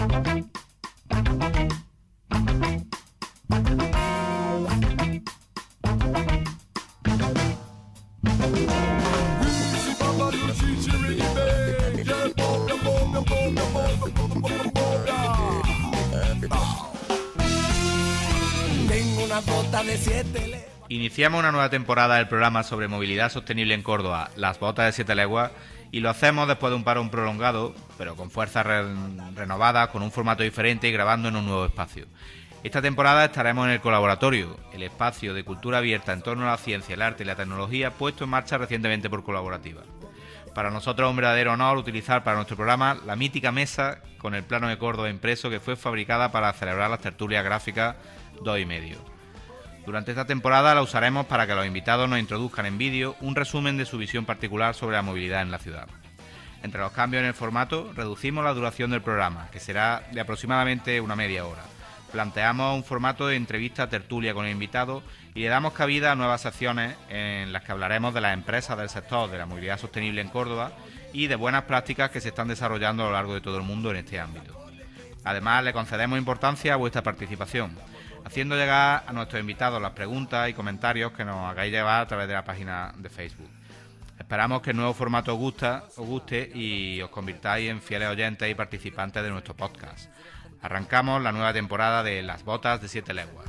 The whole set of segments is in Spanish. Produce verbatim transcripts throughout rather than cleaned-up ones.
Iniciamos una nueva temporada del programa sobre movilidad sostenible en Córdoba, Las Botas de Siete Leguas, y lo hacemos después de un parón prolongado, pero con fuerzas re renovadas, con un formato diferente y grabando en un nuevo espacio. Esta temporada estaremos en el Colaboratorio, el espacio de cultura abierta en torno a la ciencia, el arte y la tecnología puesto en marcha recientemente por Colaborativa. Para nosotros es un verdadero honor utilizar para nuestro programa la mítica mesa con el plano de Córdoba impreso que fue fabricada para celebrar las tertulias gráficas dos y medio. Durante esta temporada la usaremos para que los invitados nos introduzcan en vídeo un resumen de su visión particular sobre la movilidad en la ciudad. Entre los cambios en el formato, reducimos la duración del programa, que será de aproximadamente una media hora. Planteamos un formato de entrevista tertulia con el invitado y le damos cabida a nuevas secciones en las que hablaremos de las empresas del sector de la movilidad sostenible en Córdoba y de buenas prácticas que se están desarrollando a lo largo de todo el mundo en este ámbito. Además, le concedemos importancia a vuestra participación, haciendo llegar a nuestros invitados las preguntas y comentarios que nos hagáis llegar a través de la página de Facebook. Esperamos que el nuevo formato os, gusta, os guste y os convirtáis en fieles oyentes y participantes de nuestro podcast. Arrancamos la nueva temporada de Las Botas de Siete Leguas.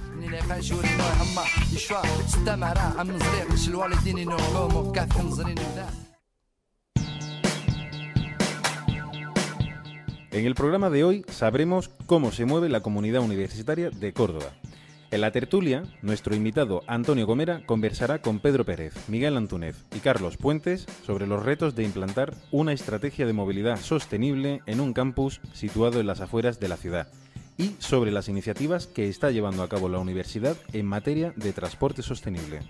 En el programa de hoy sabremos cómo se mueve la comunidad universitaria de Córdoba. En la tertulia, nuestro invitado Antonio Gomera conversará con Pedro Pérez, Miguel Antúnez y Carlos Puentes sobre los retos de implantar una estrategia de movilidad sostenible en un campus situado en las afueras de la ciudad y sobre las iniciativas que está llevando a cabo la universidad en materia de transporte sostenible.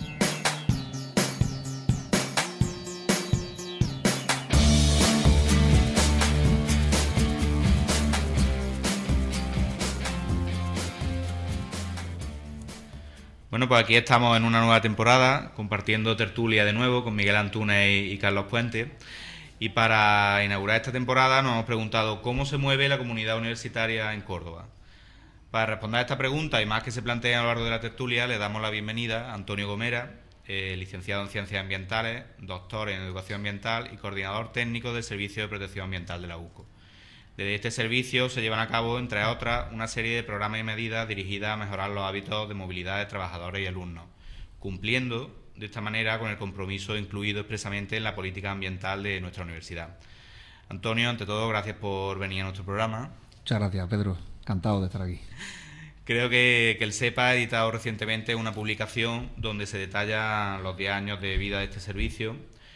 Bueno, pues aquí estamos en una nueva temporada, compartiendo tertulia de nuevo con Miguel Antúnez y Carlos Puentes. Y para inaugurar esta temporada nos hemos preguntado cómo se mueve la comunidad universitaria en Córdoba. Para responder a esta pregunta y más que se plantean a lo largo de la tertulia, le damos la bienvenida a Antonio Gomera, eh, licenciado en Ciencias Ambientales, doctor en Educación Ambiental y coordinador técnico del Servicio de Protección Ambiental de la U C O. Desde este servicio se llevan a cabo, entre otras, una serie de programas y medidas dirigidas a mejorar los hábitos de movilidad de trabajadores y alumnos, cumpliendo de esta manera con el compromiso incluido expresamente en la política ambiental de nuestra universidad. Antonio, ante todo, gracias por venir a nuestro programa. Muchas gracias, Pedro. Encantado de estar aquí. Creo que, que el SEPA ha editado recientemente una publicación donde se detallan los diez años de vida de este servicio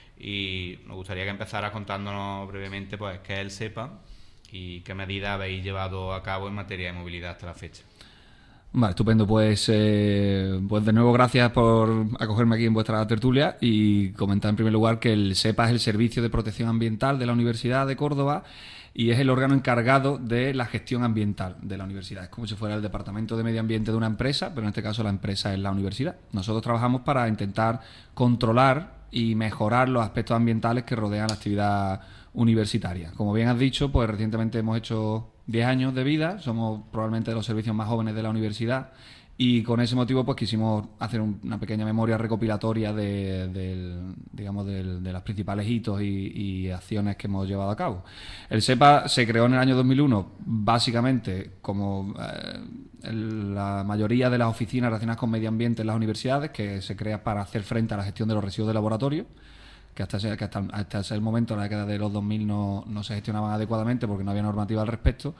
y nos gustaría que empezaras contándonos brevemente pues, qué es el SEPA y qué medidas habéis llevado a cabo en materia de movilidad hasta la fecha. Vale, estupendo. Pues, eh, pues de nuevo gracias por acogerme aquí en vuestra tertulia y comentar en primer lugar que el SEPA es el Servicio de Protección Ambiental de la Universidad de Córdoba y es el órgano encargado de la gestión ambiental de la universidad. Es como si fuera el departamento de medio ambiente de una empresa, pero en este caso la empresa es la universidad. Nosotros trabajamos para intentar controlar y mejorar los aspectos ambientales que rodean la actividad universitaria. Como bien has dicho, pues recientemente hemos hecho diez años de vida, somos probablemente de los servicios más jóvenes de la universidad y con ese motivo pues quisimos hacer un, una pequeña memoria recopilatoria de, de, digamos, de, de los principales hitos y, y acciones que hemos llevado a cabo. El SEPA se creó en el año dos mil uno básicamente como eh, la mayoría de las oficinas relacionadas con medio ambiente en las universidades, que se crea para hacer frente a la gestión de los residuos de laboratorio, que hasta ese, que hasta, hasta ese momento, en la década de los dos mil, no, no se gestionaban adecuadamente porque no había normativa al respecto.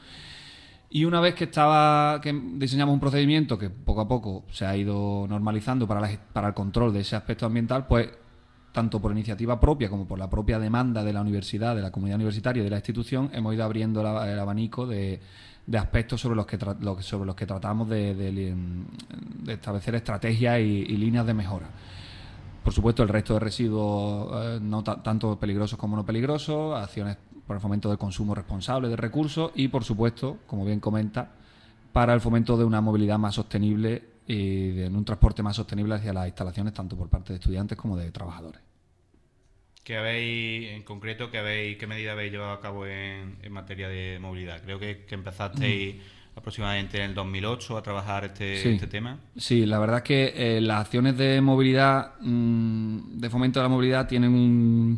Y una vez que estaba que diseñamos un procedimiento que poco a poco se ha ido normalizando para, la, para el control de ese aspecto ambiental, pues tanto por iniciativa propia como por la propia demanda de la universidad, de la comunidad universitaria y de la institución, hemos ido abriendo la, el abanico de, de aspectos sobre los que, tra, lo, sobre los que tratamos de, de, de establecer estrategias y, y líneas de mejora. Por supuesto, el resto de residuos eh, no tanto peligrosos como no peligrosos, acciones por el fomento del consumo responsable de recursos y, por supuesto, como bien comenta, para el fomento de una movilidad más sostenible y de un transporte más sostenible hacia las instalaciones, tanto por parte de estudiantes como de trabajadores. ¿Qué habéis, en concreto, qué, habéis, qué medida habéis llevado a cabo en, en materia de movilidad? Creo que, que empezasteis mm. aproximadamente en el dos mil ocho a trabajar este, sí. este tema. Sí, la verdad es que eh, las acciones de movilidad, mmm, de fomento de la movilidad, tienen un,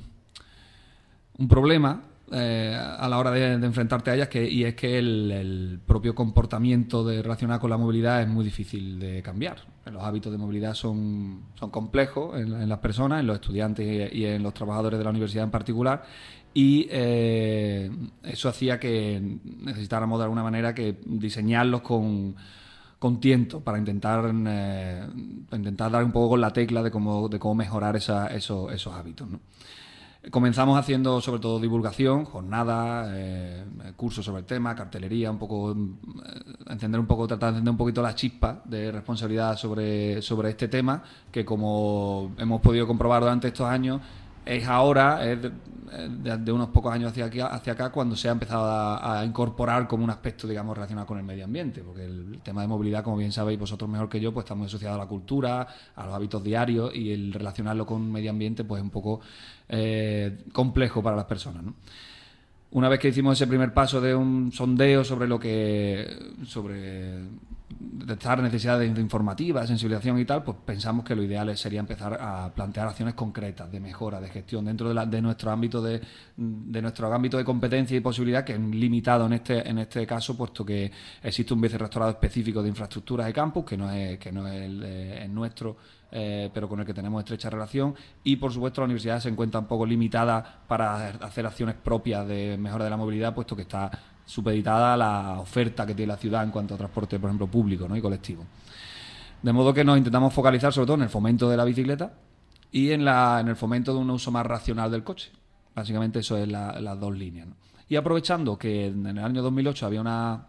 un problema eh, a la hora de, de enfrentarte a ellas, que, y es que el, el propio comportamiento de, relacionado con la movilidad es muy difícil de cambiar. Los hábitos de movilidad son, son complejos en, en las personas, en los estudiantes y, y en los trabajadores de la universidad en particular, y eh, eso hacía que necesitáramos de alguna manera que diseñarlos con, con tiento para intentar, eh, intentar dar un poco con la tecla de cómo, de cómo mejorar esa, esos, esos hábitos, ¿no? Comenzamos haciendo sobre todo divulgación, jornadas, eh, cursos sobre el tema, cartelería, un poco eh, encender un poco, tratar de encender un poquito la chispa de responsabilidad sobre, sobre este tema, que como hemos podido comprobar durante estos años, es ahora, es de, de, de unos pocos años hacia, aquí, hacia acá, cuando se ha empezado a, a incorporar como un aspecto, digamos, relacionado con el medio ambiente, porque el, el tema de movilidad, como bien sabéis vosotros mejor que yo, pues está muy asociado a la cultura, a los hábitos diarios, y el relacionarlo con medio ambiente pues es un poco eh, complejo para las personas, ¿no? Una vez que hicimos ese primer paso de un sondeo sobre lo que sobre detectar necesidades informativas, sensibilización y tal, pues pensamos que lo ideal sería empezar a plantear acciones concretas de mejora, de gestión dentro de, la, de nuestro ámbito de, de nuestro ámbito de competencia y posibilidad, que es limitado en este en este caso, puesto que existe un vicerrectorado específico de infraestructuras de campus, que no es que no es el, el nuestro, Eh, pero con el que tenemos estrecha relación, y por supuesto la universidad se encuentra un poco limitada para hacer acciones propias de mejora de la movilidad, puesto que está supeditada a la oferta que tiene la ciudad en cuanto a transporte, por ejemplo, público, ¿no? y colectivo. De modo que nos intentamos focalizar sobre todo en el fomento de la bicicleta y en, la, en el fomento de un uso más racional del coche. Básicamente eso es la, las dos líneas, ¿no? Y aprovechando que en el año dos mil ocho había una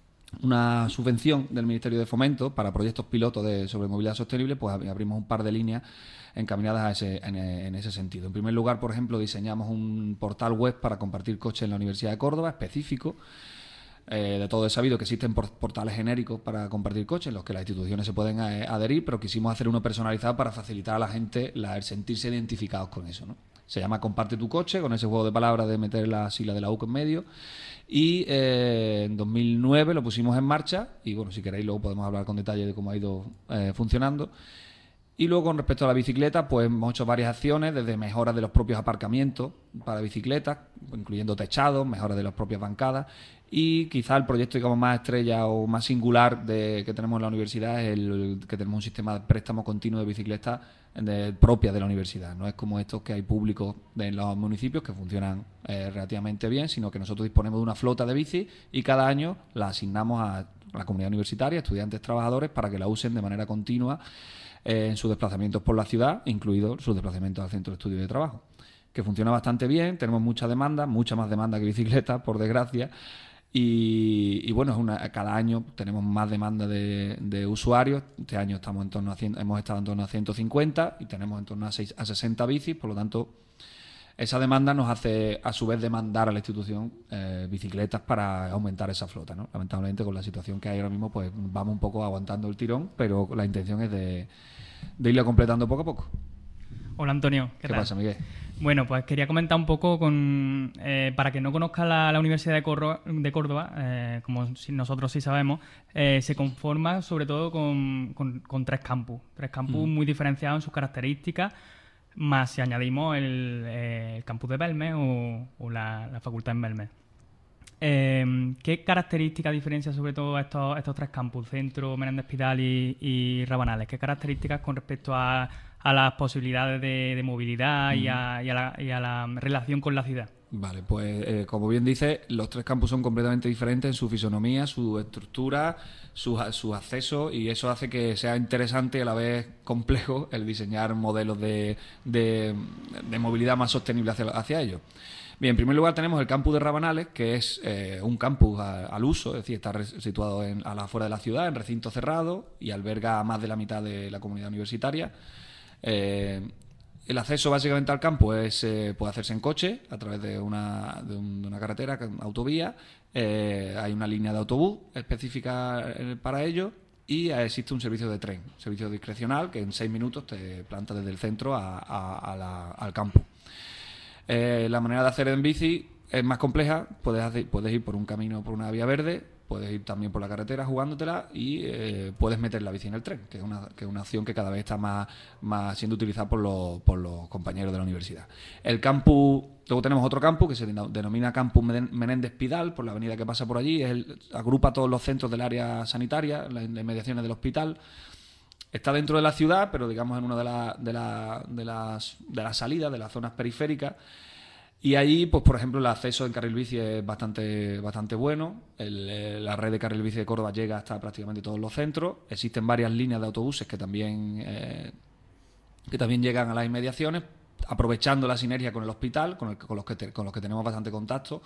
una subvención del Ministerio de Fomento para proyectos pilotos de, sobre movilidad sostenible, pues abrimos un par de líneas encaminadas a ese, en, en ese sentido. En primer lugar, por ejemplo, diseñamos un portal web para compartir coches en la Universidad de Córdoba, específico. Eh, de todo es sabido que existen portales genéricos para compartir coches, en los que las instituciones se pueden eh, adherir, pero quisimos hacer uno personalizado para facilitar a la gente la, el sentirse identificados con eso, ¿no? Se llama Comparte tu coche, con ese juego de palabras de meter la sigla de la U C en medio. Y eh, en dos mil nueve lo pusimos en marcha, y bueno, si queréis luego podemos hablar con detalle de cómo ha ido eh, funcionando. Y luego, con respecto a la bicicleta, pues hemos hecho varias acciones, desde mejoras de los propios aparcamientos para bicicletas, incluyendo techados, mejoras de las propias bancadas, y quizá el proyecto, digamos, más estrella o más singular de, que tenemos en la universidad es el, el que tenemos un sistema de préstamo continuo de bicicletas de, propia de la universidad. No es como estos que hay públicos en los municipios, que funcionan eh, relativamente bien, sino que nosotros disponemos de una flota de bicis y cada año la asignamos a la comunidad universitaria, estudiantes, trabajadores, para que la usen de manera continua eh, en sus desplazamientos por la ciudad, incluidos sus desplazamientos al centro de estudio y de trabajo, que funciona bastante bien. Tenemos mucha demanda, mucha más demanda que bicicletas, por desgracia. Y, y bueno, es una, cada año tenemos más demanda de, de usuarios. Este año estamos en torno a cien, hemos estado en torno a ciento cincuenta y tenemos en torno a, seis, a sesenta bicis. Por lo tanto, esa demanda nos hace a su vez demandar a la institución eh, bicicletas para aumentar esa flota, ¿no? Lamentablemente, con la situación que hay ahora mismo, pues vamos un poco aguantando el tirón, pero la intención es de, de irlo completando poco a poco. Hola, Antonio. ¿Qué, ¿Qué tal? pasa, Miguel? Bueno, pues quería comentar un poco, con eh, para que no conozca la, la Universidad de Córdoba, de Córdoba eh, como si nosotros sí sabemos, eh, se conforma sobre todo con, con, con tres campus. Tres campus mm. muy diferenciados en sus características, más si añadimos el, eh, el campus de Belmez o, o la, la facultad en Belmez. Eh, ¿Qué características diferencian sobre todo estos, estos tres campus, Centro, Menéndez Pidal y, y Rabanales? ¿Qué características con respecto a, a las posibilidades de, de movilidad mm. y, a, y, a la, y a la relación con la ciudad? Vale, pues eh, como bien dice, los tres campus son completamente diferentes en su fisonomía, su estructura, sus su accesos, y eso hace que sea interesante y a la vez complejo el diseñar modelos de, de, de movilidad más sostenible hacia, hacia ellos. Bien, en primer lugar tenemos el campus de Rabanales, que es eh, un campus a, al uso, es decir, está situado en, a la afuera de la ciudad, en recinto cerrado, y alberga a más de la mitad de la comunidad universitaria. Eh, el acceso básicamente al campus es, eh, puede hacerse en coche, a través de una, de un, de una carretera, autovía. Eh, hay una línea de autobús específica para ello, y existe un servicio de tren, servicio discrecional, que en seis minutos te planta desde el centro a, a, a la, al campus. Eh, la manera de hacer en bici es más compleja, puedes, hacer, puedes ir por un camino, por una vía verde, puedes ir también por la carretera jugándotela y eh, puedes meter la bici en el tren, que es una, que es una opción que cada vez está más, más siendo utilizada por los, por los compañeros de la universidad. El campus, luego tenemos otro campus que se denomina Campus Menéndez Pidal, por la avenida que pasa por allí, es el, agrupa todos los centros del área sanitaria, las inmediaciones del hospital. Está dentro de la ciudad, pero digamos en una de, la, de, la, de, las, de las salidas, de las zonas periféricas. Y allí, pues por ejemplo, el acceso en carril bici es bastante, bastante bueno. El, la red de carril bici de Córdoba llega hasta prácticamente todos los centros. Existen varias líneas de autobuses que también, eh, que también llegan a las inmediaciones, aprovechando la sinergia con el hospital, con, el, con, los, que te, con los que tenemos bastante contacto.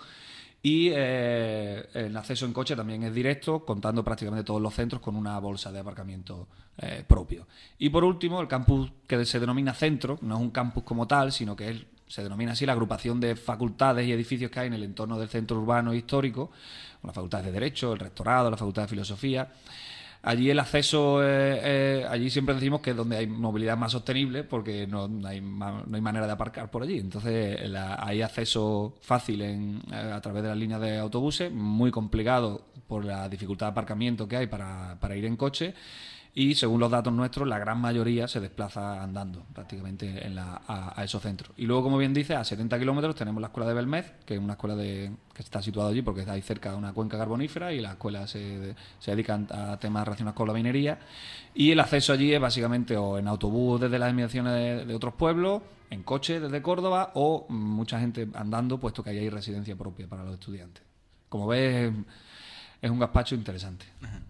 Y eh, el acceso en coche también es directo, contando prácticamente todos los centros con una bolsa de aparcamiento eh, propio. Y por último, el campus que se denomina centro, no es un campus como tal, sino que es, se denomina así la agrupación de facultades y edificios que hay en el entorno del centro urbano histórico, las facultades de Derecho, el Rectorado, la Facultad de Filosofía. Allí el acceso, eh, eh, allí siempre decimos que es donde hay movilidad más sostenible, porque no, no, hay, no hay manera de aparcar por allí. Entonces la, hay acceso fácil en, a través de las líneas de autobuses, muy complicado por la dificultad de aparcamiento que hay para, para ir en coche. Y según los datos nuestros, la gran mayoría se desplaza andando prácticamente en la, a, a esos centros. Y luego, como bien dice, a setenta kilómetros tenemos la escuela de Belmez, que es una escuela de, que está situada allí porque está ahí cerca de una cuenca carbonífera, y la escuela se, se dedica a temas relacionados con la minería. Y el acceso allí es básicamente o en autobús desde las inmediaciones de, de otros pueblos, en coche desde Córdoba, o mucha gente andando, puesto que ahí hay residencia propia para los estudiantes. Como ves, es un gazpacho interesante.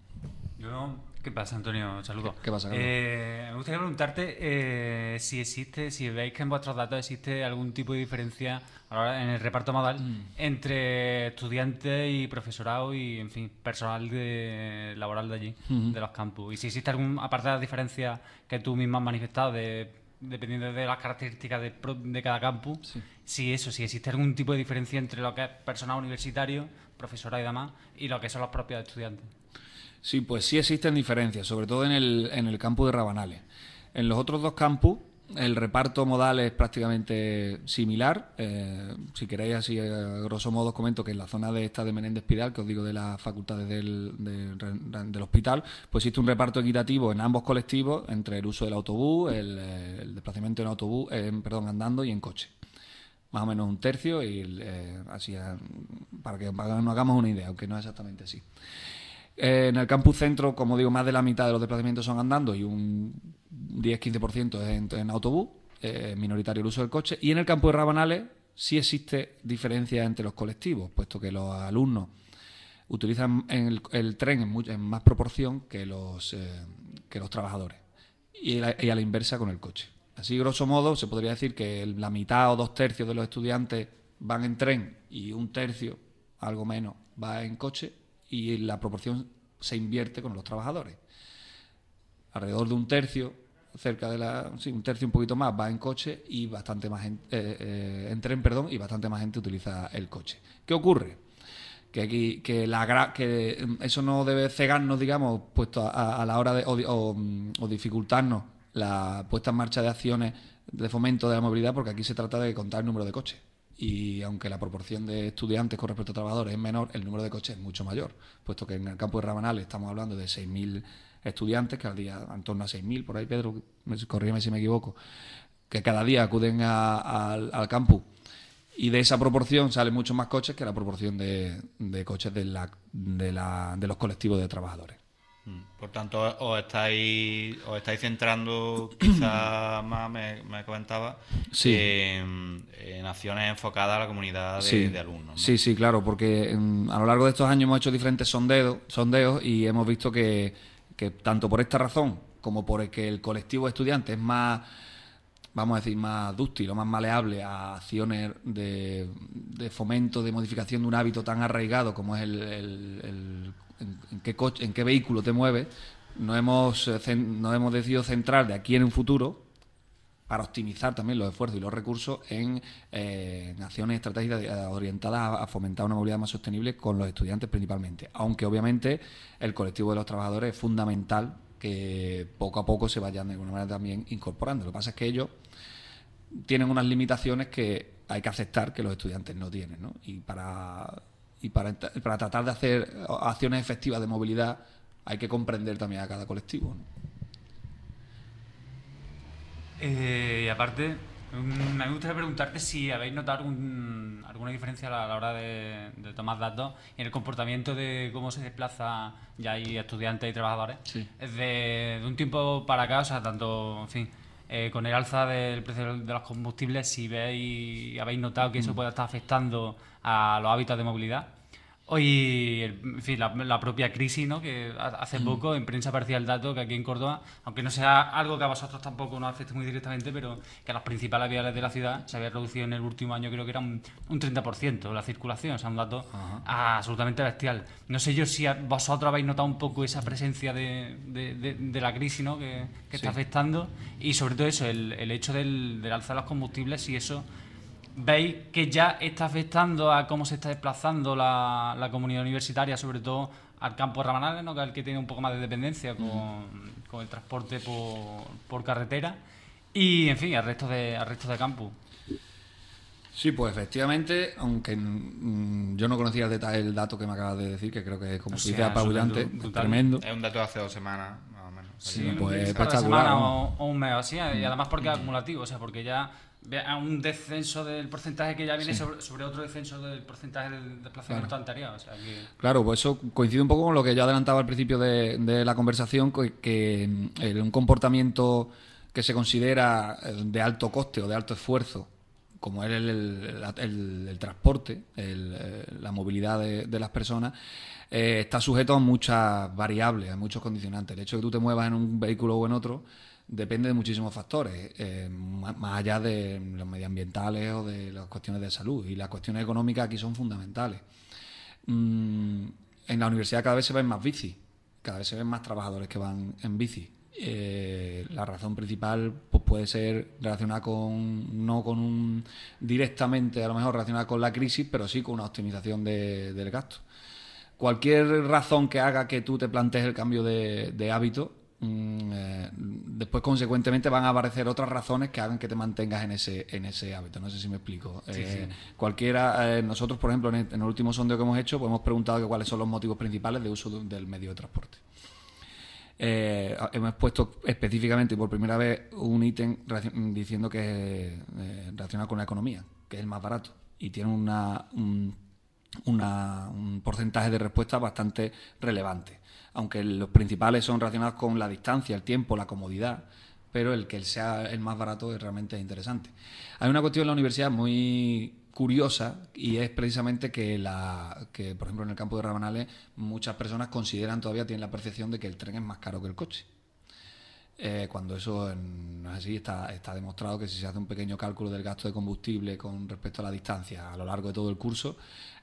Yo... ¿Qué pasa, Antonio? Saludos. ¿Qué pasa, Carlos? Eh, me gustaría preguntarte eh, si existe, si veis que en vuestros datos existe algún tipo de diferencia ahora en el reparto modal mm. entre estudiantes y profesorado y, en fin, personal de, laboral de allí, mm. de los campus. Y si existe algún, aparte de las diferencias que tú mismo has manifestado, de, dependiendo de las características de, de cada campus, sí. si eso, si existe algún tipo de diferencia entre lo que es personal universitario, profesorado y demás, y lo que son los propios estudiantes. Sí, pues sí existen diferencias, sobre todo en el, en el campus de Rabanales. En los otros dos campus el reparto modal es prácticamente similar. Eh, si queréis, así a grosso modo os comento que en la zona de esta de Menéndez Pidal, que os digo de las facultades del, de, del hospital, pues existe un reparto equitativo en ambos colectivos entre el uso del autobús, el, el desplazamiento en autobús, eh, perdón, andando y en coche. Más o menos un tercio, y eh, así para que, para que nos hagamos una idea, aunque no es exactamente así. Eh, en el campus centro, como digo, más de la mitad de los desplazamientos son andando y un diez a quince por ciento es en, en autobús, eh, minoritario el uso del coche. Y en el campus de Rabanales sí existe diferencia entre los colectivos, puesto que los alumnos utilizan el, el tren en, mucha, en más proporción que los, eh, que los trabajadores, y, la, y a la inversa con el coche. Así, grosso modo, se podría decir que la mitad o dos tercios de los estudiantes van en tren y un tercio, algo menos, va en coche, y la proporción se invierte con los trabajadores. Alrededor de un tercio, cerca de la, sí, un tercio un poquito más va en coche y bastante más en, eh, eh, en tren, perdón, y bastante más gente utiliza el coche. ¿Qué ocurre? Que aquí que la que eso no debe cegarnos, digamos, puesto a, a la hora de o, o, o dificultarnos la puesta en marcha de acciones de fomento de la movilidad, porque aquí se trata de contar el número de coches. Y aunque la proporción de estudiantes con respecto a trabajadores es menor, el número de coches es mucho mayor, puesto que en el campo de Rabanales estamos hablando de seis mil estudiantes, que al día en torno a seis mil, por ahí, Pedro, corrígeme si me equivoco, que cada día acuden a, a, al campus, y de esa proporción salen muchos más coches que la proporción de, de coches de, la, de, la, de los colectivos de trabajadores. Por tanto, os estáis, os estáis centrando quizá más, me, me comentaba, sí. en, en acciones enfocadas a la comunidad de, sí. de alumnos, ¿no? Sí, sí, claro, porque en, a lo largo de estos años hemos hecho diferentes sondeos, sondeos y hemos visto que, que tanto por esta razón como por el que el colectivo de estudiantes es más, vamos a decir, más dúctil o más maleable a acciones de, de fomento, de modificación de un hábito tan arraigado como es el, el, el En, en qué coche, en qué vehículo te mueves, nos hemos, nos hemos decidido centrar de aquí en un futuro para optimizar también los esfuerzos y los recursos en, eh, en acciones estratégicas orientadas a, a fomentar una movilidad más sostenible con los estudiantes principalmente, aunque obviamente el colectivo de los trabajadores es fundamental que poco a poco se vayan de alguna manera también incorporando. Lo que pasa es que ellos tienen unas limitaciones que hay que aceptar que los estudiantes no tienen, ¿no? Y para, y para, para tratar de hacer acciones efectivas de movilidad hay que comprender también a cada colectivo, ¿no? Eh, y aparte, mm, me gustaría preguntarte si habéis notado algún- alguna diferencia a la hora de, de tomar datos en el comportamiento de cómo se desplaza ya hay estudiantes y trabajadores. Sí. De, de un tiempo para acá, o sea, tanto, en fin, eh, con el alza del precio de los combustibles, si veis, habéis notado que eso puede estar afectando a los hábitos de movilidad. Hoy, el- en fin, la, la propia crisis, ¿no? Que ha- hace poco en prensa aparecía el dato que aquí en Córdoba, aunque no sea algo que a vosotros tampoco nos afecte muy directamente, pero que a las principales viales de la ciudad se había reducido en el último año, creo que era un, un treinta por ciento la circulación, o sea, un dato absolutamente bestial. No sé yo si a- vosotros habéis notado un poco esa presencia de, de- de- de la crisis, ¿no? Que, que está Sí. afectando, y sobre todo eso, el, el hecho del, del alza de los combustibles, si eso veis que ya está afectando a cómo se está desplazando la, la comunidad universitaria, sobre todo al campo de Rabanales, ¿no? Que es el que tiene un poco más de dependencia con, con el transporte por, por carretera, y en fin, al resto de, al resto de campus. Sí, pues efectivamente, aunque mm, yo no conocía el detalle el dato que me acabas de decir, que creo que es como O se dice sea, apabullante, brutal, brutal. tremendo. Es un dato de hace dos semanas, más o menos. Sí, Un- pues un par de espectacular, semanas ¿no? o, o un mes o así, y además porque es acumulativo, o sea, porque ya ve a un descenso del porcentaje que ya viene Sí. sobre, sobre otro descenso del porcentaje del desplazamiento Claro. anterior, o sea que... Claro, pues eso coincide un poco con lo que yo adelantaba al principio de, de la conversación, que, que eh, un comportamiento que se considera eh, de alto coste o de alto esfuerzo, como es el, el- el- el transporte, el, eh, la movilidad de, de las personas, eh, está sujeto a muchas variables, a muchos condicionantes. El hecho de que tú te muevas en un vehículo o en otro depende de muchísimos factores, eh, más, más allá de los medioambientales o de las cuestiones de salud. Y las cuestiones económicas aquí son fundamentales. Mm, en la universidad cada vez se ven más bici, cada vez se ven más trabajadores que van en bici. Eh, la razón principal pues, puede ser relacionada con, no con un directamente a lo mejor relacionada con la crisis, pero sí con una optimización de- del gasto. Cualquier razón que haga que tú te plantees el cambio de, de hábito, mm, eh, después consecuentemente van a aparecer otras razones que hagan que te mantengas en ese en ese hábito. No sé si me explico. Eh, Cualquiera, eh, nosotros por ejemplo en el, en el último sondeo que hemos hecho, pues hemos preguntado que cuáles son los motivos principales de uso de- del medio de transporte. Eh, hemos puesto específicamente y por primera vez un ítem relacion- diciendo que es eh, relacionado con la economía, que es el más barato y tiene una, un, una- un porcentaje de respuesta bastante relevante, aunque los principales son relacionados con la distancia, el tiempo, la comodidad, pero el que sea el más barato es realmente interesante. Hay una cuestión en la universidad muy curiosa y es precisamente que, la, que por ejemplo, en el campo de Rabanales muchas personas consideran todavía, tienen la percepción de que el tren es más caro que el coche. Eh, cuando eso eh, no es así, está, está demostrado que si se hace un pequeño cálculo del gasto de combustible con respecto a la distancia a lo largo de todo el curso,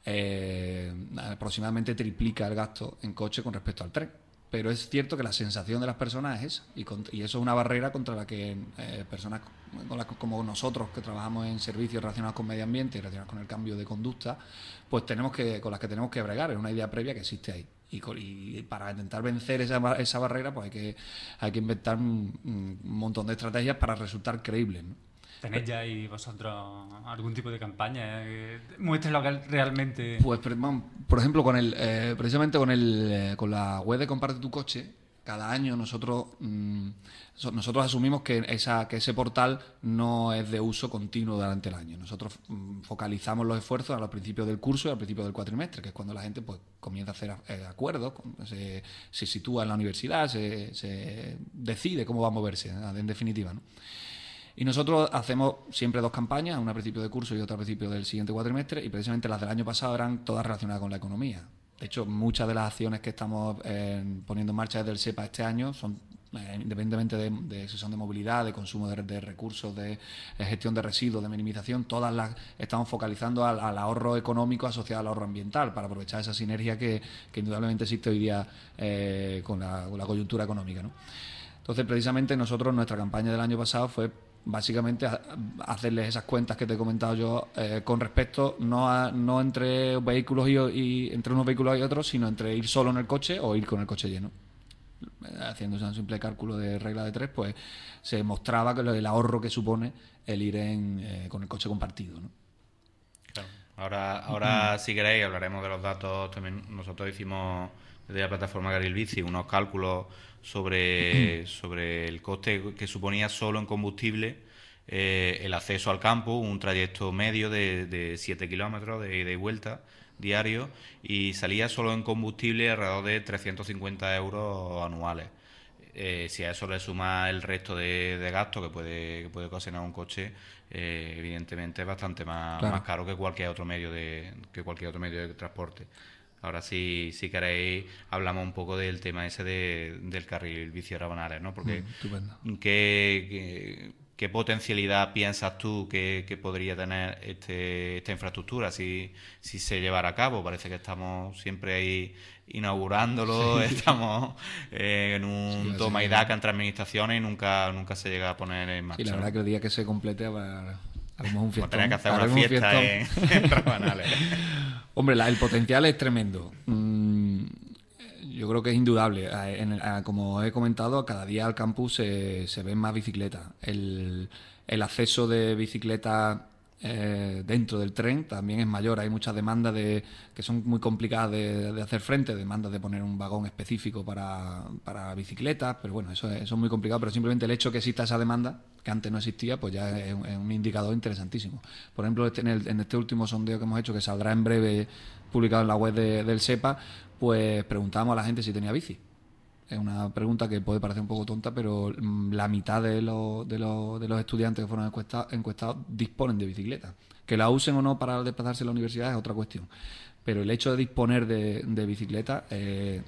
eh, aproximadamente triplica el gasto en coche con respecto al tren. Pero es cierto que la sensación de las personas es esa, y, con- y eso es una barrera contra la que eh, personas con las- como nosotros que trabajamos en servicios relacionados con medio ambiente y relacionados con el cambio de conducta, pues tenemos que con las que tenemos que bregar. Es una idea previa que existe ahí. Y, co- y para intentar vencer esa, ba- esa barrera, pues hay que, hay que inventar un, un montón de estrategias para resultar creíbles, ¿no? ¿Tenéis ya ahí vosotros algún tipo de campaña eh, que muestre lo que realmente... Pues, pero, vamos, por ejemplo, con el, eh, precisamente con el, eh, con la web de Comparte tu coche, cada año nosotros mm, so- nosotros asumimos que esa que ese portal no es de uso continuo durante el año. Nosotros mm, focalizamos los esfuerzos a los principios del curso y al principio del cuatrimestre, que es cuando la gente pues comienza a hacer eh, acuerdos, con- se, se sitúa en la universidad, se, se decide cómo va a moverse, ¿no? En definitiva, ¿no? Y nosotros hacemos siempre dos campañas, una a principio de curso y otra a principio del siguiente cuatrimestre, y precisamente las del año pasado eran todas relacionadas con la economía. De hecho, muchas de las acciones que estamos eh, poniendo en marcha desde el SEPA este año son, eh, independientemente de, de si son de movilidad, de consumo de, de recursos, de, de gestión de residuos, de minimización, todas las estamos focalizando al, al ahorro económico asociado al ahorro ambiental, para aprovechar esa sinergia que, que indudablemente existe hoy día eh, con, la, con la coyuntura económica, ¿no? Entonces, precisamente nosotros, nuestra campaña del año pasado fue básicamente a- a hacerles esas cuentas que te he comentado yo eh, con respecto no a, no entre vehículos y, y entre unos vehículos y otros, sino entre ir solo en el coche o ir con el coche lleno. Eh, Haciendo un simple cálculo de regla de tres, pues se mostraba que lo- el ahorro que supone el ir en, eh, con el coche compartido, ¿no? Claro. Ahora, ahora si queréis, hablaremos de los datos. También nosotros hicimos desde la plataforma Carril Bici unos cálculos sobre, sobre el coste que suponía solo en combustible eh, el acceso al campus, un trayecto medio de, de siete kilómetros de ida y vuelta diario, y salía solo en combustible alrededor de trescientos cincuenta euros anuales. Eh, si a eso le suma el resto de, de gastos que puede, que puede ocasionar un coche, eh, evidentemente es bastante más, claro. más caro que cualquier otro medio de que cualquier otro medio de transporte. Ahora sí, si queréis, hablamos un poco del tema ese de, del carril bici Rabanales, ¿no? Porque Mm, ¿qué, qué, qué potencialidad piensas tú que, que podría tener este, esta infraestructura si, si se llevara a cabo? Parece que estamos siempre ahí inaugurándolo, sí. estamos eh, en un sí, toma y daca entre administraciones y nunca nunca se llega a poner en marcha. Y la verdad ¿no? que el día que se complete haremos un fiestón. Tener que hacer una fiesta en, en Rabanales. Hombre, la, el potencial es tremendo. Mm, yo creo que es indudable. En, en, como he comentado, cada día al campus se, se ven más bicicletas. El, el acceso de bicicletas eh, dentro del tren también es mayor. Hay muchas demandas de, que son muy complicadas de, de hacer frente, demandas de poner un vagón específico para, para bicicletas, pero bueno, eso es, eso es muy complicado, pero simplemente el hecho que exista esa demanda, que antes no existía, pues ya es un, es un indicador interesantísimo. Por ejemplo, este, en, el, en este último sondeo que hemos hecho, que saldrá en breve publicado en la web de, del SEPA, pues preguntamos a la gente si tenía bici. Es una pregunta que puede parecer un poco tonta, pero la mitad de los, de los, de los estudiantes que fueron encuestados, encuestados disponen de bicicleta. Que la usen o no para desplazarse a la universidad es otra cuestión. Pero el hecho de disponer de, de bicicleta, eh,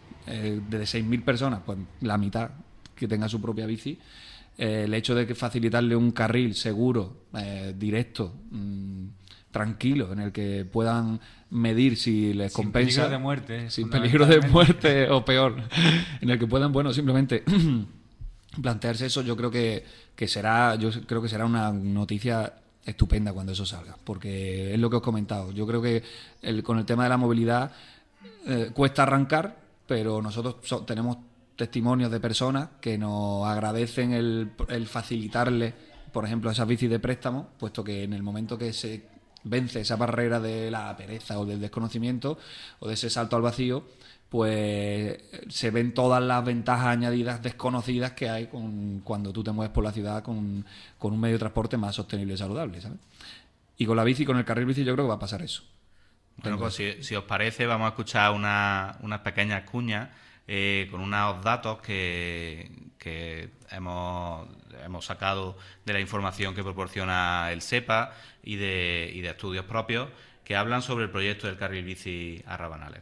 eh, de seis mil personas, pues la mitad que tenga su propia bici, eh, el hecho de que facilitarle un carril seguro, eh, directo, mmm, tranquilo, en el que puedan medir si les sin compensa. Sin peligro de muerte. Sin peligro de muerte o peor. En el que puedan, bueno, simplemente plantearse eso, yo creo que, que será, yo creo que será una noticia estupenda cuando eso salga, porque es lo que os he comentado. Yo creo que el, con el tema de la movilidad eh, cuesta arrancar, pero nosotros so, tenemos testimonios de personas que nos agradecen el, el facilitarle, por ejemplo, esas bicis de préstamo, puesto que en el momento que se vence esa barrera de la pereza o del desconocimiento o de ese salto al vacío, pues se ven todas las ventajas añadidas desconocidas que hay con, cuando tú te mueves por la ciudad con, con un medio de transporte más sostenible y saludable, ¿sabes? Y con la bici, con el carril bici, yo creo que va a pasar eso. Bueno, pues si, si os parece, vamos a escuchar una, unas pequeñas cuñas eh, con unos datos que, que hemos, hemos sacado de la información que proporciona el SEPA y de, y de estudios propios que hablan sobre el proyecto del carril bici a Rabanales.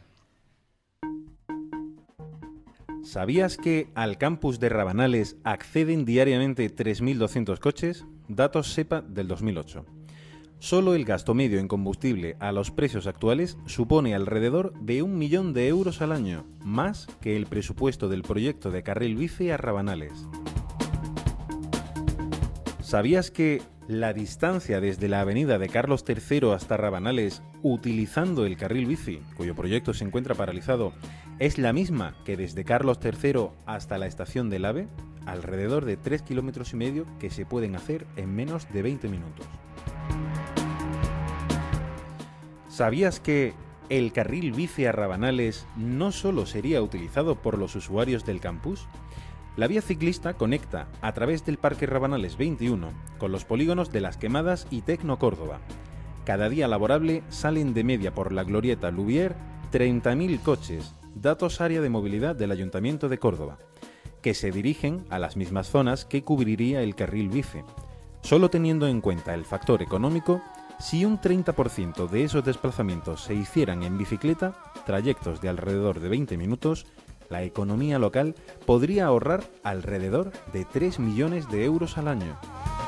¿Sabías que al campus de Rabanales acceden diariamente tres mil doscientos coches? Datos SEPA del dos mil ocho. Solo el gasto medio en combustible a los precios actuales supone alrededor de un millón de euros al año, más que el presupuesto del proyecto de carril bici a Rabanales. ¿Sabías que la distancia desde la avenida de Carlos tercero hasta Rabanales, utilizando el carril bici, cuyo proyecto se encuentra paralizado, es la misma que desde Carlos tercero hasta la estación del AVE? Alrededor de tres kilómetros y medio que se pueden hacer en menos de veinte minutos. ¿Sabías que el carril bici a Rabanales no solo sería utilizado por los usuarios del campus? La vía ciclista conecta a través del Parque Rabanales veintiuno con los polígonos de Las Quemadas y Tecno Córdoba. Cada día laborable salen de media por la glorieta Lubier treinta mil coches, datos área de movilidad del Ayuntamiento de Córdoba, que se dirigen a las mismas zonas que cubriría el carril bici. Solo teniendo en cuenta el factor económico, si un treinta por ciento de esos desplazamientos se hicieran en bicicleta, trayectos de alrededor de veinte minutos, la economía local podría ahorrar alrededor de tres millones de euros al año.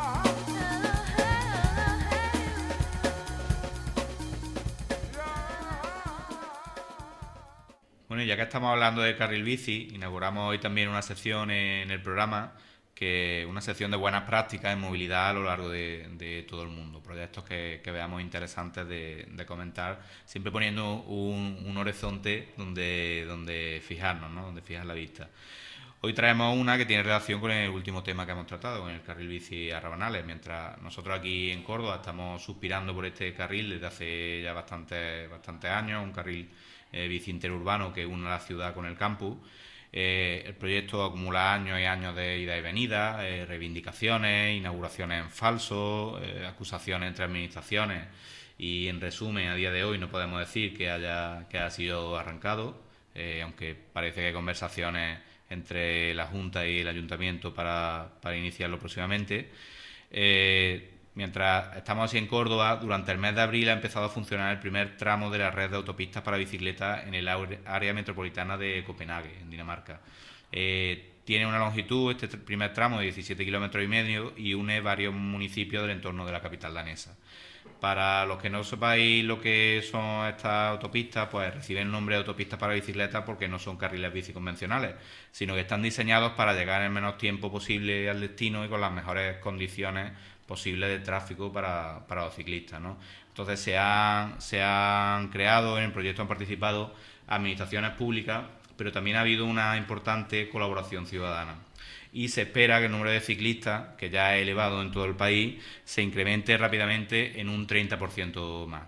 Bueno, y ya que estamos hablando de carril bici, inauguramos hoy también una sección en el programa, que una sección de buenas prácticas en movilidad a lo largo de, de todo el mundo. Proyectos que, que veamos interesantes de, de comentar, siempre poniendo un, un horizonte donde, donde fijarnos, ¿no? Donde fijar la vista. Hoy traemos una que tiene relación con el último tema que hemos tratado, con el carril bici a Rabanales. Mientras nosotros aquí en Córdoba estamos suspirando por este carril desde hace ya bastantes bastante años, un carril eh, bici interurbano que une la ciudad con el campus. Eh, el proyecto acumula años y años de ida y venida, eh, reivindicaciones, inauguraciones en falso, eh, acusaciones entre administraciones y, en resumen, a día de hoy no podemos decir que haya, que haya sido arrancado, eh, aunque parece que hay conversaciones entre la Junta y el Ayuntamiento para, para iniciarlo próximamente. Eh, mientras estamos así en Córdoba, durante el mes de abril ha empezado a funcionar el primer tramo de la red de autopistas para bicicletas en el área metropolitana de Copenhague, en Dinamarca. Eh, tiene una longitud, este primer tramo, de diecisiete kilómetros y medio y une varios municipios del entorno de la capital danesa. Para los que no sepáis lo que son estas autopistas, pues reciben el nombre de autopistas para bicicletas porque no son carriles bici convencionales, sino que están diseñados para llegar en el menor tiempo posible al destino y con las mejores condiciones posibles de tráfico para, para los ciclistas, ¿no? Entonces se han, se han creado, en el proyecto han participado administraciones públicas, pero también ha habido una importante colaboración ciudadana. Y se espera que el número de ciclistas, que ya es elevado en todo el país, se incremente rápidamente en un treinta por ciento más.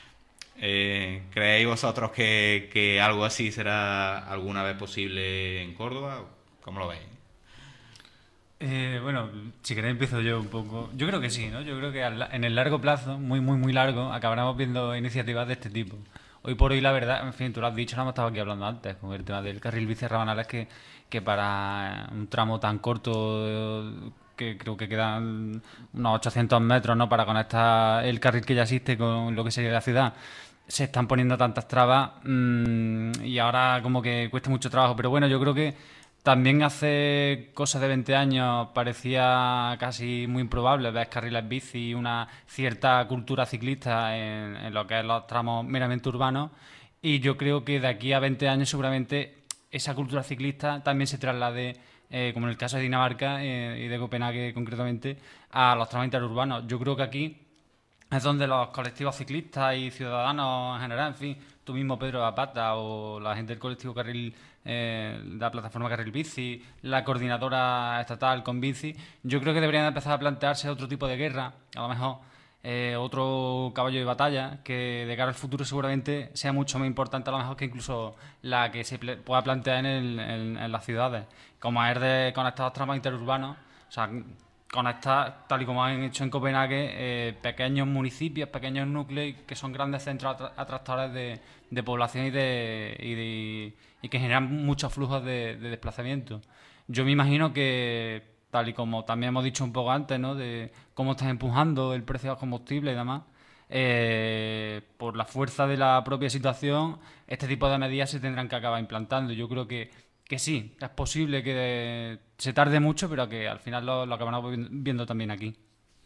Eh, ¿Creéis vosotros que, que algo así será alguna vez posible en Córdoba? ¿Cómo lo veis? Eh, bueno, si queréis empiezo yo un poco. Yo creo que sí, ¿no? Yo creo que en el largo plazo, muy, muy, muy largo, acabaremos viendo iniciativas de este tipo. Hoy por hoy, la verdad, en fin, tú lo has dicho, lo hemos estado aquí hablando antes, con el tema del carril bici a Rabanales, que, que para un tramo tan corto, que creo que quedan unos ochocientos metros, ¿no?, para conectar el carril que ya existe con lo que sería la ciudad, se están poniendo tantas trabas mmm, y ahora como que cuesta mucho trabajo. Pero bueno, yo creo que también hace cosas de veinte años parecía casi muy improbable ver carriles bici y una cierta cultura ciclista en, en lo que es los tramos meramente urbanos, y yo creo que de aquí a veinte años seguramente esa cultura ciclista también se traslade, eh, como en el caso de Dinamarca eh, y de Copenhague concretamente, a los tramos interurbanos. Yo creo que aquí es donde los colectivos ciclistas y ciudadanos en general, en fin, tú mismo, Pedro Apata, o la gente del colectivo Carril, eh, la plataforma Carril Bici, la coordinadora estatal con Bici, yo creo que deberían empezar a plantearse otro tipo de guerra, a lo mejor eh, otro caballo de batalla, que de cara al futuro seguramente sea mucho más importante a lo mejor que incluso la que se ple- pueda plantear en, el, en, en las ciudades, como es de conectar los tramos interurbanos, o sea, conectar, tal y como han hecho en Copenhague, eh, pequeños municipios, pequeños núcleos que son grandes centros atra- atractores de, de población y, de, y, de, y que generan muchos flujos de, de desplazamiento. Yo me imagino que, tal y como también hemos dicho un poco antes, ¿no?, de cómo están empujando el precio de los combustibles y demás, eh, por la fuerza de la propia situación, este tipo de medidas se tendrán que acabar implantando. Yo creo que que sí, es posible que se tarde mucho, pero que al final lo, lo acabamos viendo también aquí.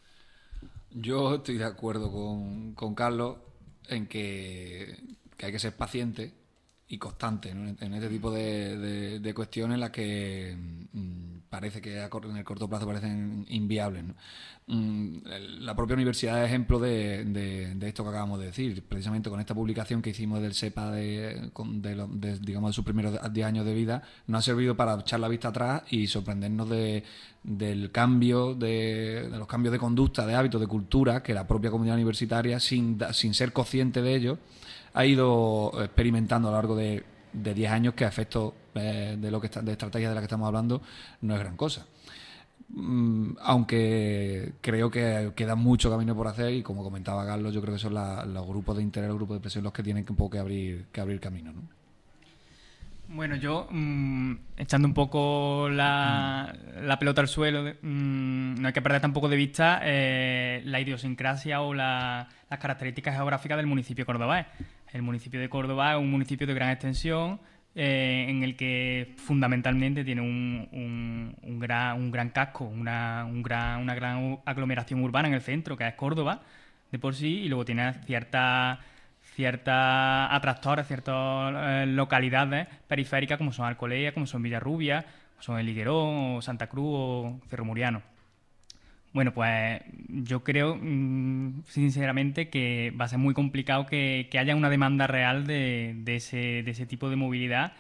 Yo estoy de acuerdo con, con Carlos en que, que hay que ser paciente y constante, ¿no?, en este tipo de, de, de cuestiones en las que mmm, parece que a cor- en el corto plazo parecen inviables, ¿no? Mm, la propia universidad es ejemplo de, de, de esto que acabamos de decir, precisamente con esta publicación que hicimos del SEPA de, de, lo, de, digamos, de sus primeros diez años de vida, nos ha servido para echar la vista atrás y sorprendernos de, del cambio, de, de los cambios de conducta, de hábitos, de cultura que la propia comunidad universitaria, sin, sin ser consciente de ello, ha ido experimentando a lo largo de de diez años, que a efectos eh, de lo que está, de estrategia de la que estamos hablando no es gran cosa. Mm, aunque creo que queda mucho camino por hacer y, como comentaba Carlos, yo creo que son la, los grupos de interés, los grupos de presión los que tienen que un poco que abrir, que abrir camino, ¿no? Bueno, yo, mmm, echando un poco la, la pelota al suelo, mmm, no hay que perder tampoco de vista eh, la idiosincrasia o la, las características geográficas del municipio cordobés. El municipio de Córdoba es un municipio de gran extensión, eh, en el que fundamentalmente tiene un, un, un, gran, un gran casco, una, un gran, una gran aglomeración urbana en el centro, que es Córdoba, de por sí, y luego tiene ciertas ciertas atractores, ciertas eh, localidades periféricas, como son Alcolea, como son Villarrubia, como son El Higuerón, o Santa Cruz, o Cerro Muriano. Bueno, pues yo creo, mmm, sinceramente, que va a ser muy complicado que, que haya una demanda real de, de, ese, de ese tipo de movilidad,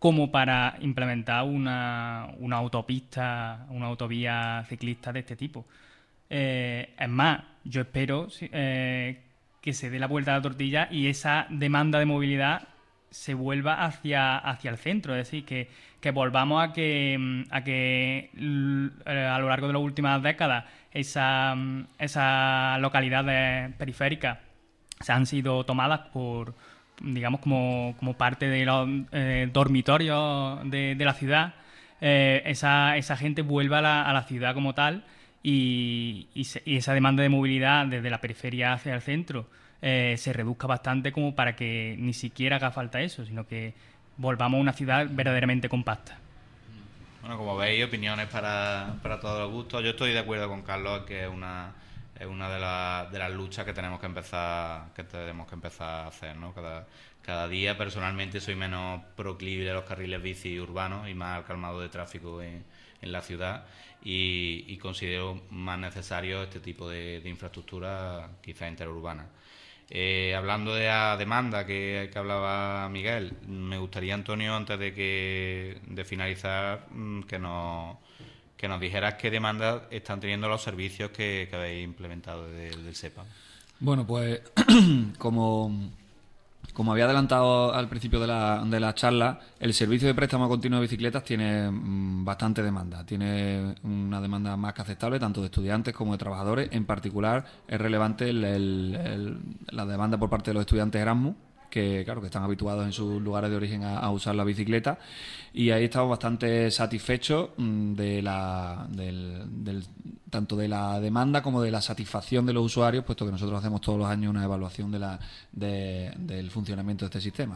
como para implementar una, una autopista, una autovía ciclista de este tipo. Eh, es más, yo espero eh, que se dé la vuelta a la tortilla y esa demanda de movilidad se vuelva hacia, hacia el centro, es decir, que, que volvamos a que, a que a lo largo de las últimas décadas esa, esas localidades periféricas se han sido tomadas por, digamos, como, como parte de los eh, dormitorios de, de la ciudad, eh, esa, esa gente vuelva a la, a la ciudad como tal y, y, se, y esa demanda de movilidad desde la periferia hacia el centro Eh, se reduzca bastante como para que ni siquiera haga falta eso, sino que volvamos a una ciudad verdaderamente compacta. Bueno, como veis, opiniones para, para todos los gustos. Yo estoy de acuerdo con Carlos en que es una, es una de, la, de las luchas que tenemos que empezar que tenemos que empezar a hacer, ¿no? Cada, cada día, personalmente, soy menos proclive a los carriles bici urbanos y más al calmado de tráfico en, en la ciudad y, y considero más necesario este tipo de, de infraestructura, quizás interurbana. Eh, hablando de la demanda que, que hablaba Miguel, me gustaría, Antonio, antes de que de finalizar, que nos, que nos dijeras qué demanda están teniendo los servicios que, que habéis implementado del, del SEPA. Bueno, pues como, como había adelantado al principio de la, de la charla, el servicio de préstamo continuo de bicicletas tiene mmm, bastante demanda. Tiene una demanda más que aceptable, tanto de estudiantes como de trabajadores. En particular, es relevante el, el, el, la demanda por parte de los estudiantes Erasmus, que claro que están habituados en sus lugares de origen a, a usar la bicicleta, y ahí estamos bastante satisfechos mmm, de la del, del tanto de la demanda como de la satisfacción de los usuarios, puesto que nosotros hacemos todos los años una evaluación de la, de, del funcionamiento de este sistema.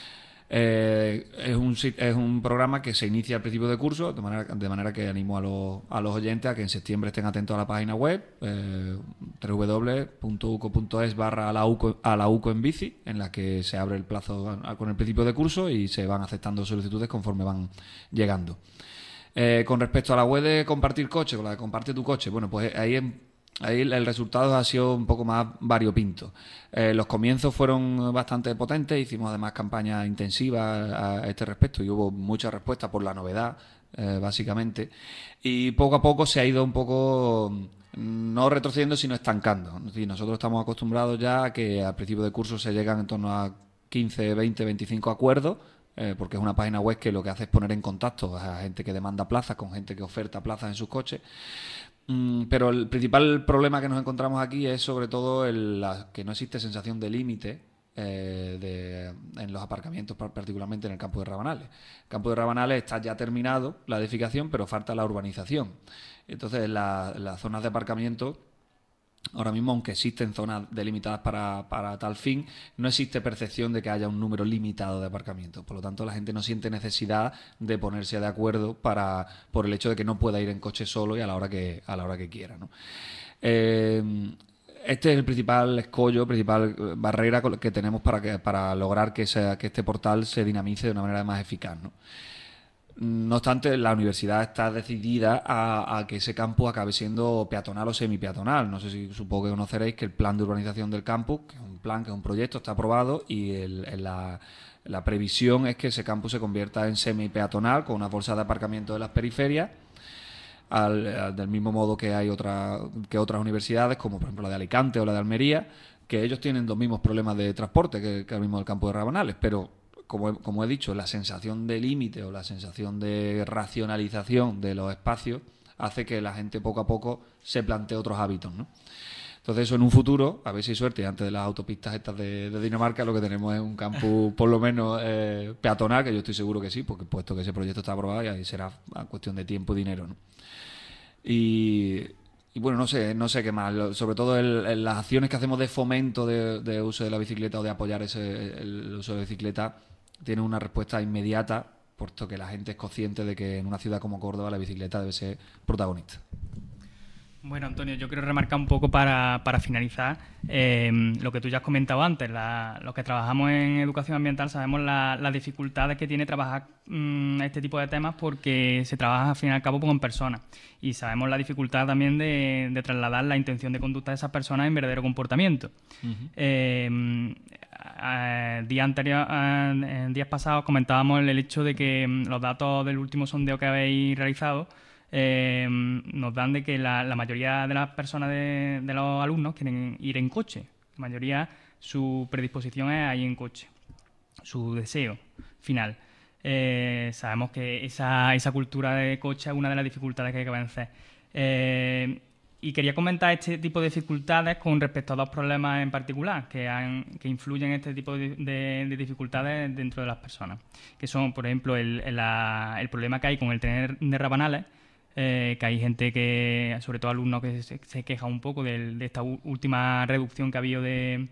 Eh, es, un, es un programa que se inicia al principio de curso, de manera, de manera que animo a los, a los oyentes a que en septiembre estén atentos a la página web, eh, doble u doble u doble u punto u c o punto es barra a la UCO, a la UCO en bici, en la que se abre el plazo con el principio de curso y se van aceptando solicitudes conforme van llegando. Eh, con respecto a la web de compartir coche, con la de comparte tu coche, bueno, pues ahí, ahí el resultado ha sido un poco más variopinto. Eh, los comienzos fueron bastante potentes, hicimos además campañas intensivas a este respecto y hubo mucha respuesta por la novedad, eh, básicamente. Y poco a poco se ha ido un poco, no retrocediendo, sino estancando. Es decir, nosotros estamos acostumbrados ya a que al principio de curso se llegan en torno a quince, veinte, veinticinco acuerdos, Eh, porque es una página web que lo que hace es poner en contacto a gente que demanda plazas con gente que oferta plazas en sus coches. Mm, pero el principal problema que nos encontramos aquí es sobre todo el, la, que no existe sensación de límite eh, de, en los aparcamientos, particularmente en el campo de Rabanales. El campo de Rabanales está ya terminado la edificación, pero falta la urbanización. Entonces, la, las zonas de aparcamiento, ahora mismo, aunque existen zonas delimitadas para, para tal fin, no existe percepción de que haya un número limitado de aparcamientos. Por lo tanto, la gente no siente necesidad de ponerse de acuerdo para por el hecho de que no pueda ir en coche solo y a la hora que, a la hora que quiera, ¿no? Eh, este es el principal escollo, principal barrera que tenemos para, que, para lograr que, sea, que este portal se dinamice de una manera más eficaz, ¿no? No obstante, la universidad está decidida a, a que ese campus acabe siendo peatonal o semipeatonal. No sé si supongo que conoceréis que el plan de urbanización del campus, que es un plan, que es un proyecto, está aprobado y el, el, la, la previsión es que ese campus se convierta en semipeatonal con una bolsa de aparcamiento de las periferias, al, al, del mismo modo que hay otra, que otras universidades, como por ejemplo la de Alicante o la de Almería, que ellos tienen los mismos problemas de transporte que, que el mismo del campo de Rabanales, pero Como he, como he dicho, la sensación de límite o la sensación de racionalización de los espacios hace que la gente poco a poco se plantee otros hábitos, ¿no? Entonces, eso en un futuro, a ver si hay suerte, antes de las autopistas estas de, de Dinamarca, lo que tenemos es un campus por lo menos eh, peatonal, que yo estoy seguro que sí, porque puesto que ese proyecto está aprobado y ahí será cuestión de tiempo y dinero, ¿no? Y... Y bueno, no sé, no sé qué más. Sobre todo el, el, las acciones que hacemos de fomento de, de uso de la bicicleta o de apoyar ese, el, el uso de la bicicleta tienen una respuesta inmediata, puesto que la gente es consciente de que en una ciudad como Córdoba la bicicleta debe ser protagonista. Bueno, Antonio, yo quiero remarcar un poco para, para finalizar eh, lo que tú ya has comentado antes. La, los que trabajamos en educación ambiental sabemos la- las dificultades que tiene trabajar mm, este tipo de temas porque se trabaja al fin y al cabo con personas. Y sabemos la dificultad también de, de trasladar la intención de conducta de esas personas en verdadero comportamiento. Uh-huh. eh, eh, día anterior, eh, en días pasados comentábamos el hecho de que mm, los datos del último sondeo que habéis realizado Eh, nos dan de que la, la mayoría de las personas de, de los alumnos quieren ir en coche. La mayoría, su predisposición es a ir en coche, su deseo final. Eh, sabemos que esa, esa cultura de coche es una de las dificultades que hay que vencer. Eh, y quería comentar este tipo de dificultades con respecto a dos problemas en particular que, han, que influyen en este tipo de, de, de dificultades dentro de las personas, que son, por ejemplo, el, el, la, el problema que hay con el tren de Rabanales. Eh, que hay gente que, sobre todo alumnos, que se, se queja un poco de, de esta u- última reducción que ha habido de,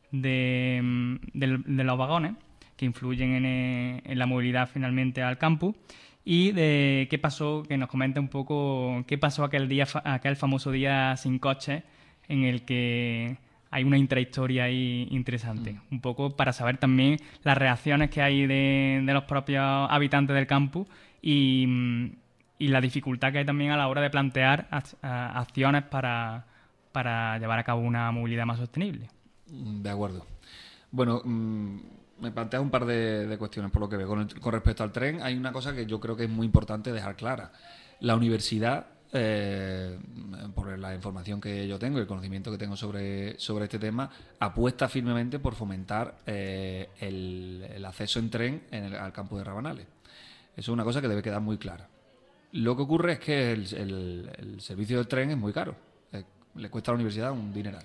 de, de, de los vagones, que influyen en, eh, en la movilidad finalmente al campus, y de qué pasó, que nos comente un poco qué pasó aquel día, aquel famoso día sin coche, en el que hay una intrahistoria ahí interesante, mm. un poco para saber también las reacciones que hay de, de los propios habitantes del campus y y la dificultad que hay también a la hora de plantear acciones para, para llevar a cabo una movilidad más sostenible. De acuerdo. Bueno, mmm, me planteas un par de, de cuestiones por lo que veo. Con, el, con respecto al tren, hay una cosa que yo creo que es muy importante dejar clara. La universidad, eh, por la información que yo tengo y el conocimiento que tengo sobre, sobre este tema, apuesta firmemente por fomentar eh, el, el acceso en tren en el, al campus de Rabanales. Eso es una cosa que debe quedar muy clara. Lo que ocurre es que el, el, el servicio del tren es muy caro. Eh, le cuesta a la universidad un dineral.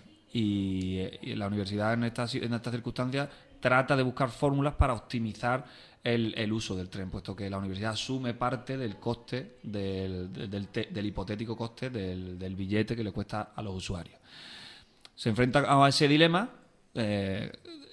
Y, y la universidad en estas en estas circunstancias trata de buscar fórmulas para optimizar el, el uso del tren, puesto que la universidad asume parte del coste, del, del, del, del hipotético coste del, del billete que le cuesta a los usuarios. Se enfrenta a ese dilema eh,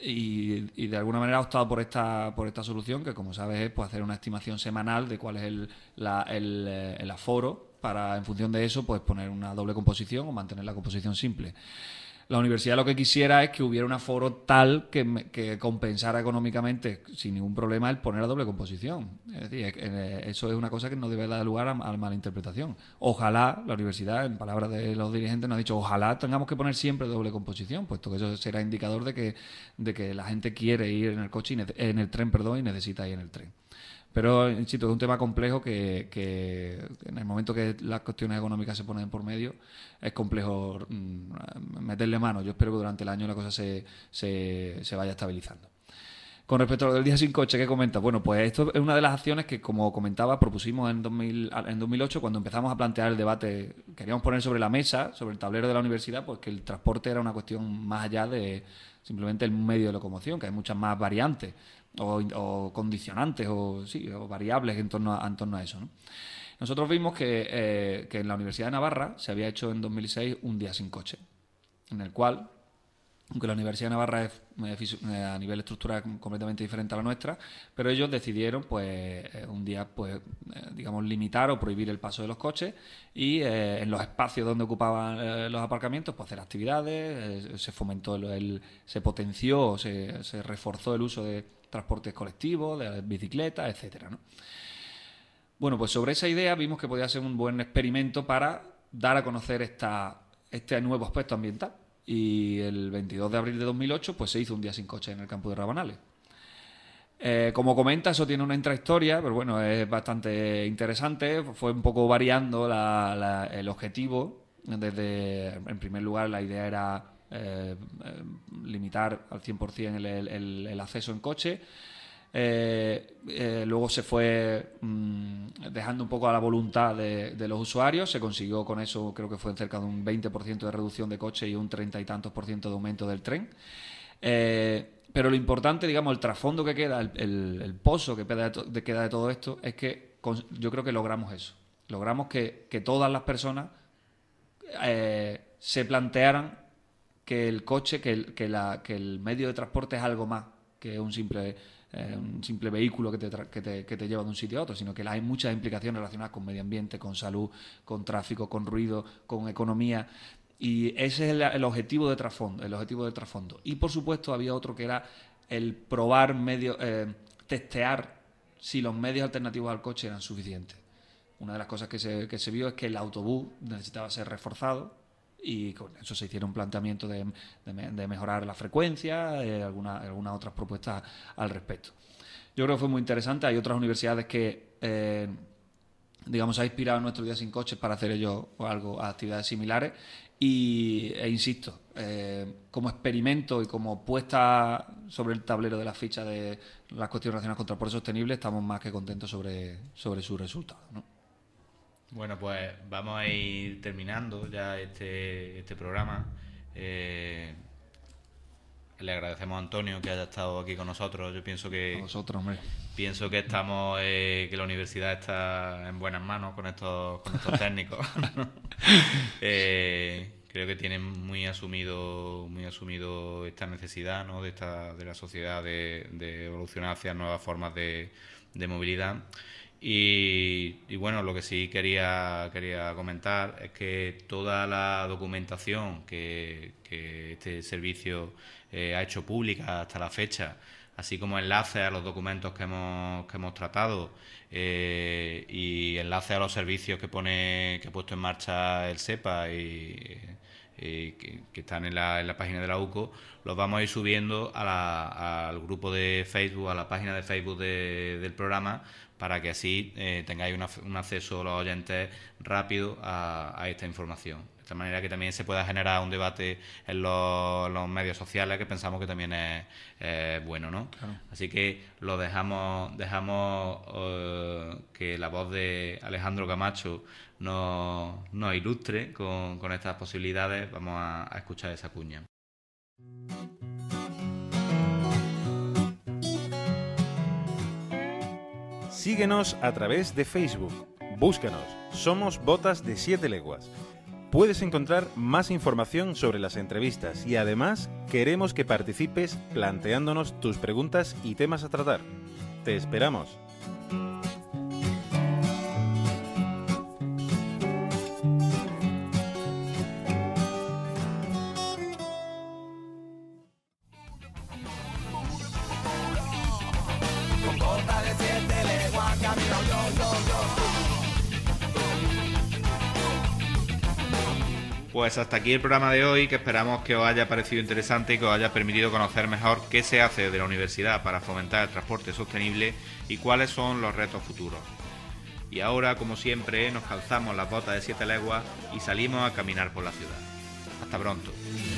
y, y de alguna manera ha optado por esta por esta solución, que como sabes es pues hacer una estimación semanal de cuál es el, la, el, el aforo, para en función de eso pues poner una doble composición o mantener la composición simple. La universidad lo que quisiera es que hubiera un aforo tal que, que compensara económicamente sin ningún problema el poner la doble composición. Es decir, eso es una cosa que no debe dar lugar a, a malinterpretación. Ojalá, la universidad, en palabras de los dirigentes, nos ha dicho, ojalá tengamos que poner siempre doble composición, puesto que eso será indicador de que, de que la gente quiere ir en el coche, y ne- en el tren, perdón, y necesita ir en el tren. Pero, insisto, es un tema complejo que, que en el momento que las cuestiones económicas se ponen por medio es complejo mmm, meterle mano. Yo espero que durante el año la cosa se, se, se vaya estabilizando. Con respecto a lo del día sin coche, ¿qué comentas? Bueno, pues esto es una de las acciones que, como comentaba, propusimos en, dos mil, en dos mil ocho, cuando empezamos a plantear el debate. Queríamos poner sobre la mesa, sobre el tablero de la universidad, pues que el transporte era una cuestión más allá de simplemente el medio de locomoción, que hay muchas más variantes o, o condicionantes o, sí, o variables en torno a, en torno a eso, ¿no? Nosotros vimos que, eh, que en la Universidad de Navarra se había hecho en dos mil seis un día sin coche, en el cual, aunque la Universidad de Navarra es eh, a nivel estructural completamente diferente a la nuestra, pero ellos decidieron pues un día pues eh, digamos limitar o prohibir el paso de los coches y eh, en los espacios donde ocupaban eh, los aparcamientos pues hacer actividades, eh, se fomentó el, el se potenció, se, se reforzó el uso de transportes colectivos, de bicicletas, etcétera, ¿no? Bueno, pues sobre esa idea vimos que podía ser un buen experimento para dar a conocer esta, este nuevo aspecto ambiental. Y el veintidós de abril de dos mil ocho pues se hizo un día sin coche en el campus de Rabanales. Eh, como comenta, eso tiene una intrahistoria, pero bueno, es bastante interesante. Fue un poco variando la, la, el objetivo. Desde, en primer lugar, la idea era eh, eh, limitar al cien por ciento el, el, el acceso en coche. Eh, eh, luego se fue mmm, dejando un poco a la voluntad de, de los usuarios. Se consiguió con eso, creo que fue cerca de un veinte por ciento de reducción de coche y un treinta y tantos por ciento de aumento del tren. Eh, pero lo importante, digamos, el trasfondo que queda, el, el, el pozo que queda de, to- de, queda de todo esto, es que con, yo creo que logramos eso. Logramos que, que todas las personas eh, se plantearan que el coche, que el, que, la, que el medio de transporte es algo más que un simple eh, un simple vehículo que te, tra- que, te, que te lleva de un sitio a otro, sino que hay muchas implicaciones relacionadas con medio ambiente, con salud, con tráfico, con ruido, con economía. Y ese es el, el objetivo de trasfondo, el objetivo de trasfondo. Y por supuesto había otro que era el probar medios, eh, testear si los medios alternativos al coche eran suficientes. Una de las cosas que se, que se vio es que el autobús necesitaba ser reforzado y con eso se hicieron planteamientos de, de, de mejorar la frecuencia, eh, algunas alguna otras propuestas al respecto. Yo creo que fue muy interesante. Hay otras universidades que, eh, digamos, ha inspirado Nuestro Día Sin Coches para hacer ellos algo, actividades similares. Y, e insisto, eh, como experimento y como puesta sobre el tablero de la ficha de las cuestiones relacionadas con el transporte sostenible, estamos más que contentos sobre, sobre sus resultados, ¿no? Bueno, pues vamos a ir terminando ya este, este programa. Eh, le agradecemos a Antonio que haya estado aquí con nosotros. Yo pienso que A vosotros, hombre. pienso que estamos eh, que la universidad está en buenas manos con estos con estos técnicos. eh, creo que tienen muy asumido muy asumido esta necesidad, ¿no?, de esta de la sociedad de, de evolucionar hacia nuevas formas de, de movilidad. Y, y bueno, lo que sí quería quería comentar es que toda la documentación que, que este servicio eh, ha hecho pública hasta la fecha, así como enlaces a los documentos que hemos que hemos tratado eh, y enlaces a los servicios que pone que ha puesto en marcha el SEPA y, y que, que están en la, en la página de la U C O, los vamos a ir subiendo a la, al grupo de Facebook, a la página de Facebook de, del programa, para que así eh, tengáis una, un acceso, los oyentes, rápido a, a esta información. De esta manera que también se pueda generar un debate en los, los medios sociales, que pensamos que también es eh, bueno, ¿no? Claro. Así que lo dejamos, dejamos eh, que la voz de Alejandro Camacho nos, nos ilustre con, con estas posibilidades. Vamos a, a escuchar esa cuña. Síguenos a través de Facebook. Búscanos. Somos Botas de Siete Leguas. Puedes encontrar más información sobre las entrevistas y además queremos que participes planteándonos tus preguntas y temas a tratar. Te esperamos. Pues hasta aquí el programa de hoy, que esperamos que os haya parecido interesante y que os haya permitido conocer mejor qué se hace desde la universidad para fomentar el transporte sostenible y cuáles son los retos futuros. Y ahora, como siempre, nos calzamos las botas de siete leguas y salimos a caminar por la ciudad. Hasta pronto.